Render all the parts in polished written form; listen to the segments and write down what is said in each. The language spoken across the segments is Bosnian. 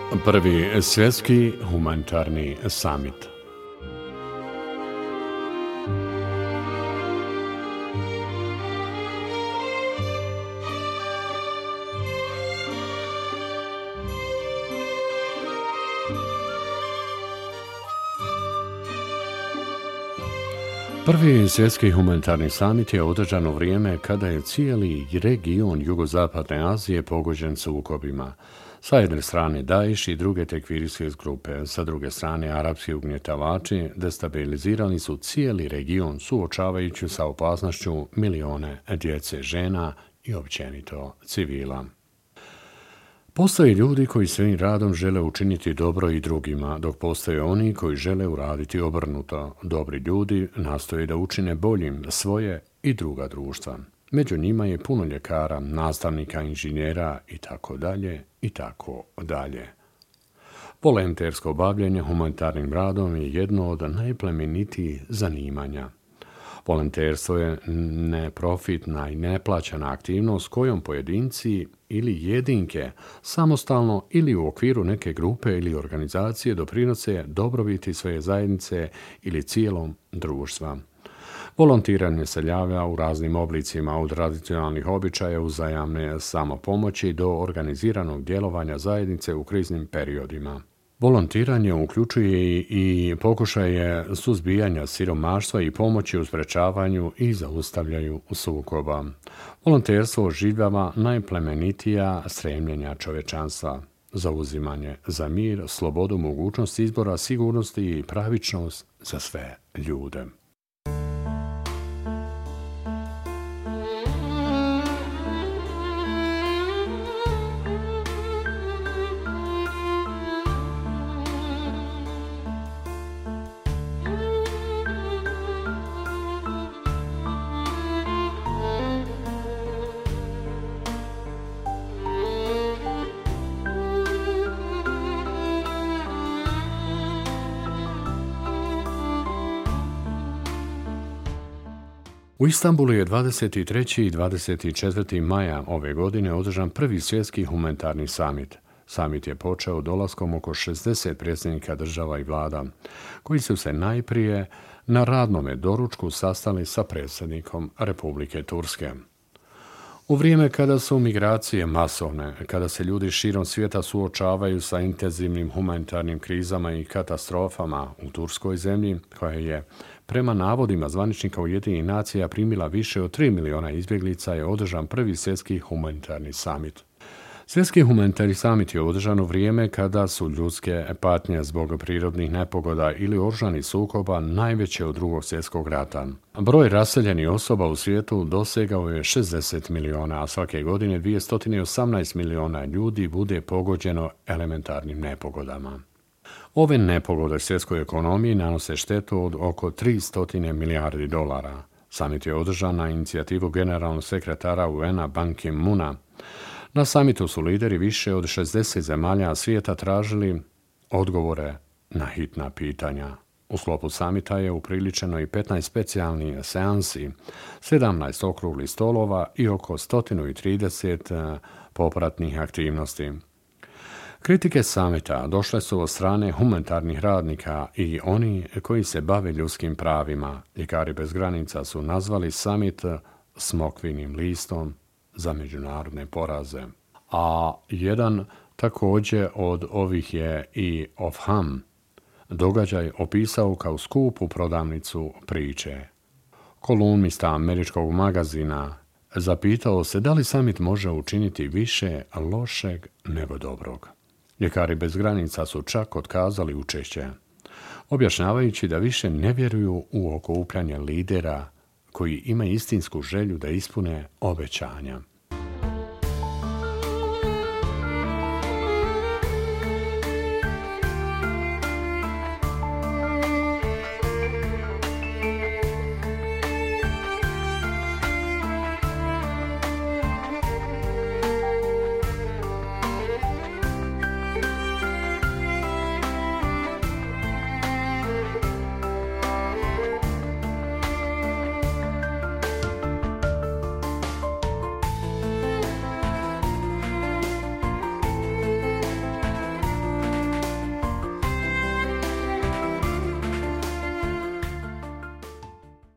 Prvi svjetski humanitarni samit. Prvi svjetski humanitarni samit je održan u vrijeme kada je cijeli region jugozapadne Azije pogođen sukobima. Sa jedne strane Daesh i druge tekfirijske grupe, sa druge strane arapski ugnjetavači destabilizirali su cijeli region suočavajući sa opasnošću milione djece, žena i općenito civila. Postoje ljudi koji svojim radom žele učiniti dobro i drugima, dok postoje oni koji žele uraditi obrnuto. Dobri ljudi nastoje da učine boljim svoje i druga društva. Među njima je puno ljekara, nastavnika, inženjera i tako dalje i tako dalje. Volontersko bavljenje humanitarnim radom je jedno od najplemenitijih zanimanja. Volonterstvo je neprofitna i neplaćena aktivnost kojom pojedinci ili jedinke samostalno ili u okviru neke grupe ili organizacije doprinose dobrobiti svoje zajednice ili cijelom društva. Volontiranje se javlja u raznim oblicima, od tradicionalnih običaja uzajamne samopomoći do organiziranog djelovanja zajednice u kriznim periodima. Volontiranje uključuje i pokušaje suzbijanja siromaštva i pomoći u sprečavanju i zaustavljaju sukoba. Volonterstvo oživljava najplemenitija stremljenja čovječanstva, zauzimanje za mir, slobodu, mogućnost izbora, sigurnosti i pravičnost za sve ljude. U Istanbulu je 23. i 24. maja ove godine održan prvi svjetski humanitarni samit. Samit je počeo dolaskom oko 60 predsjednika država i vlada, koji su se najprije na radnome doručku sastali sa predsjednikom Republike Turske. U vrijeme kada su migracije masovne, kada se ljudi širom svijeta suočavaju sa intenzivnim humanitarnim krizama i katastrofama u turskoj zemlji, koja je prema navodima zvaničnika Ujedinjenih nacija primila više od 3 miliona izbjeglica, je održan prvi svjetski humanitarni samit. Svjetski humanitarni samit je održan u vrijeme kada su ljudske patnje zbog prirodnih nepogoda ili oružanih sukoba najveće od Drugog svjetskog rata. Broj raseljenih osoba u svijetu dosegao je 60 miliona, a svake godine 218 miliona ljudi bude pogođeno elementarnim nepogodama. Ove nepogode svjetskoj ekonomiji nanose štetu od oko 300 milijardi dolara. Samit je održan na inicijativu generalnog sekretara UN-a Ban Ki-moona. Na samitu su lideri više od 60 zemalja svijeta tražili odgovore na hitna pitanja. U sklopu samita je upriličeno i 15 specijalnih seansi, 17 okruglih stolova i oko 130 popratnih aktivnosti. Kritike samita došle su od strane humanitarnih radnika i oni koji se bave ljudskim pravima. Ljekari bez granica su nazvali samit smokvinim listom za međunarodne poraze. A jedan također od ovih je i Ofham, događaj opisao kao skupu prodavnicu priče. Kolumnista američkog magazina zapitao se da li samit može učiniti više lošeg nego dobrog. Ljekari bez granica su čak otkazali učešće, objašnjavajući da više ne vjeruju u okupljanje lidera koji ima istinsku želju da ispune obećanja.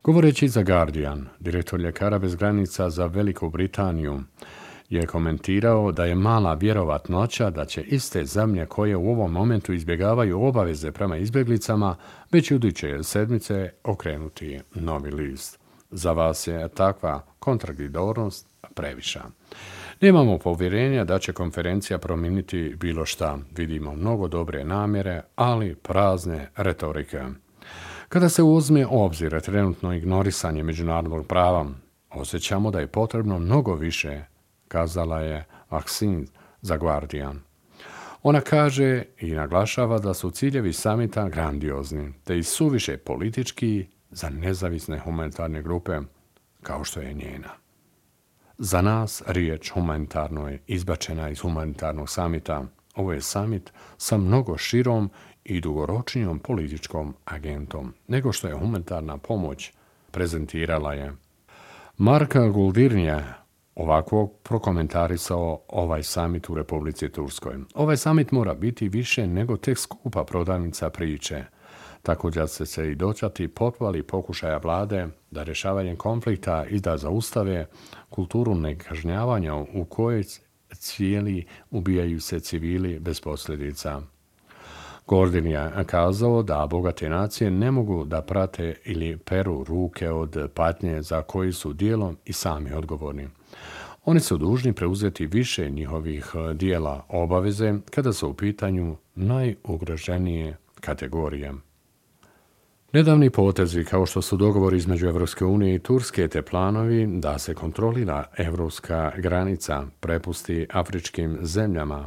Govoreći za Guardian, direktor Ljekara bez granica za Veliku Britaniju je komentirao da je mala vjerovatnoća da će iste zemlje koje u ovom momentu izbjegavaju obaveze prema izbjeglicama već iduće sedmice okrenuti novi list. Za vas je takva kontradiktornost previša. Nemamo povjerenja da će konferencija promijeniti bilo šta. Vidimo mnogo dobre namjere, ali prazne retorike. Kada se uzme u obzir trenutno ignorisanje međunarodnog prava, osjećamo da je potrebno mnogo više, kazala je Maxine za Guardian. Ona kaže i naglašava da su ciljevi samita grandiozni, te i suviše politički za nezavisne humanitarne grupe, kao što je njena. Za nas riječ humanitarno je izbačena iz humanitarnog samita. Ovo je samit sa mnogo širom i dugoročnijom političkom agentom nego što je humanitarna pomoć, prezentirala je. Mark Guldirn je ovako prokomentarisao ovaj samit u Republici Turskoj. Ovaj samit mora biti više nego tek skupa prodavnica priče. Tako da se i dočati potvali pokušaja vlade da rješavanjem konflikta i da zaustave kulturu nekažnjavanja u kojoj cijeli ubijaju se civili bez posljedica. Gordon je kazao da bogate nacije ne mogu da prate ili peru ruke od patnje za koji su dijelom i sami odgovorni. Oni su dužni preuzeti više njihovih dijela obaveze kada su u pitanju najugroženije kategorije. Nedavni potezi kao što su dogovori između Evropske unije i Turske te planovi da se kontrolira evropska granica prepusti afričkim zemljama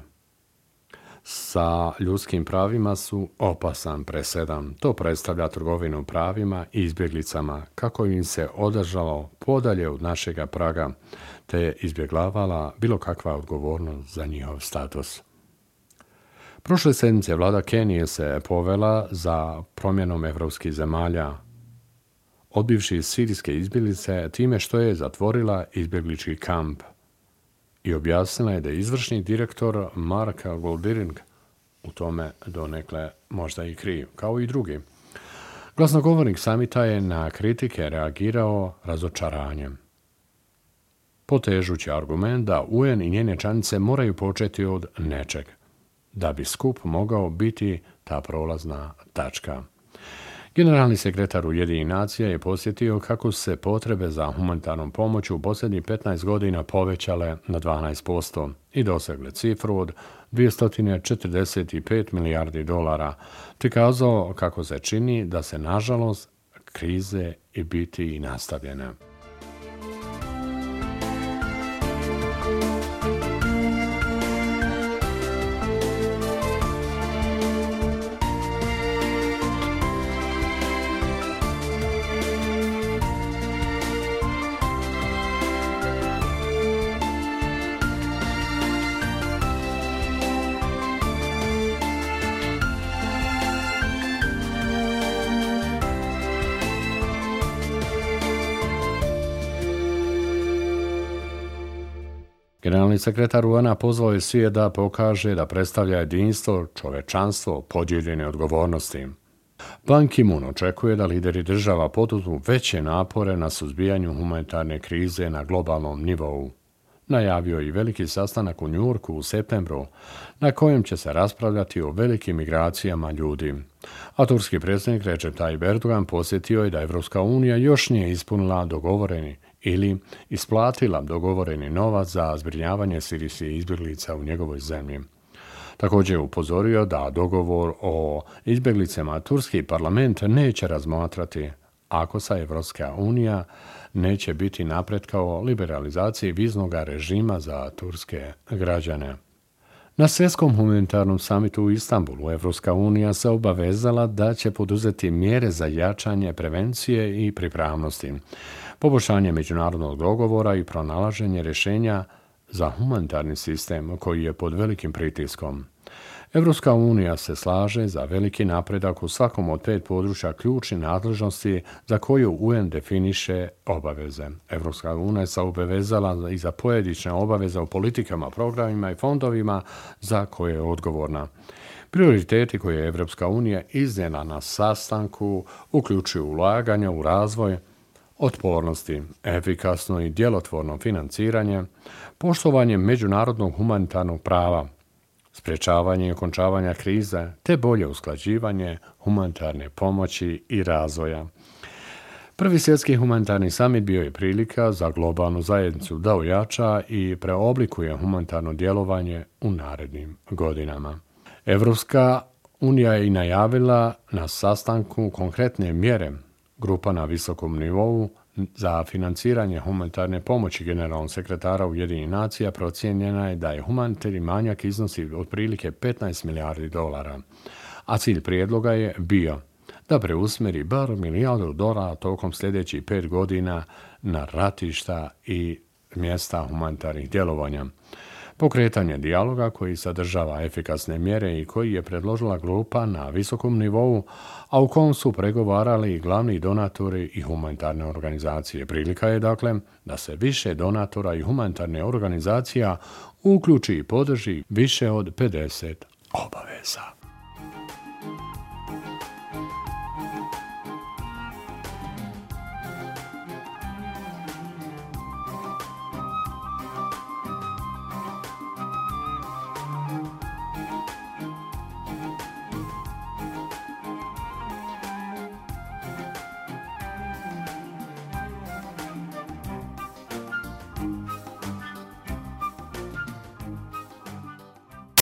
sa ljudskim pravima su opasan presedan. To predstavlja trgovinu pravima i izbjeglicama kako im se održalo podalje od našega praga te je izbjeglavala bilo kakva odgovornost za njihov status. Prošle sedmice vlada Kenije se povela za promjenom evropskih zemalja, odbivši sirijske izbjeglice time što je zatvorila izbjeglički kamp i objasnila je da je izvršni direktor Mark Guldirn u tome donekle možda i kriv, kao i drugi. Glasnogovornik samita je na kritike reagirao razočaranjem, potežući argument da UN i njene članice moraju početi od nečeg, da bi skup mogao biti ta prolazna tačka. Generalni sekretar Ujedinjenih nacija je posjetio kako su se potrebe za humanitarnom pomoću u posljednjih 15 godina povećale na 12% i dosegle cifru od 245 milijardi dolara, te kazao kako se čini da se nažalost krize i biti i nastavljene. Generalni sekretar UN-a pozvao je svijet da pokaže da predstavlja jedinstvo, čovečanstvo, podijeljene odgovornosti. Ban Ki-moon očekuje da lideri država poduzmu veće napore na suzbijanju humanitarne krize na globalnom nivou. Najavio je i veliki sastanak u Njujorku u septembru, na kojem će se raspravljati o velikim migracijama ljudi. A turski predsjednik Recep Tayyip Erdogan posjetio je da Evropska unija još nije ispunila dogovoreni ili isplatila dogovoreni novac za zbrinjavanje sirijskih izbjeglica u njegovoj zemlji. Također je upozorio da dogovor o izbjeglicama turski parlament neće razmatrati ako sa Evropska unija neće biti napretka o liberalizaciji viznog režima za turske građane. Na svjetskom humanitarnom samitu u Istanbulu Evropska unija se obavezala da će poduzeti mjere za jačanje prevencije i pripravnosti, poboljšanje međunarodnog dogovora i pronalaženje rješenja za humanitarni sistem koji je pod velikim pritiskom. Evropska unija se slaže za veliki napredak u svakom od 5 područja ključnih nadležnosti za koju UN definiše obaveze. Evropska unija se obavezala i za pojedinačne obaveze u politikama, programima i fondovima za koje je odgovorna. Prioriteti koje je Evropska unija iznijela na sastanku uključuju ulaganja u razvoj, otpornosti, efikasno i djelotvorno financiranje, poštovanje međunarodnog humanitarnog prava, sprječavanje i okončavanja krize te bolje usklađivanje humanitarne pomoći i razvoja. Prvi svjetski humanitarni samit bio je prilika za globalnu zajednicu da ojača i preoblikuje humanitarno djelovanje u narednim godinama. Evropska unija je i najavila na sastanku konkretne mjere grupa na visokom nivou za financiranje humanitarne pomoći generalnog sekretara Ujedinjenih nacija. Procijenjena je da je humanitarni manjak iznosi otprilike 15 milijardi dolara, a cilj prijedloga je bio da preusmjeri bar $1 milijardu tokom sljedećih 5 godina na ratišta i mjesta humanitarnih djelovanja. Pokretanje dijaloga koji sadržava efikasne mjere i koji je predložila grupa na visokom nivou, a u kom su pregovarali i glavni donatori i humanitarne organizacije. Prilika je dakle da se više donatora i humanitarne organizacija uključi i podrži više od 50 obaveza.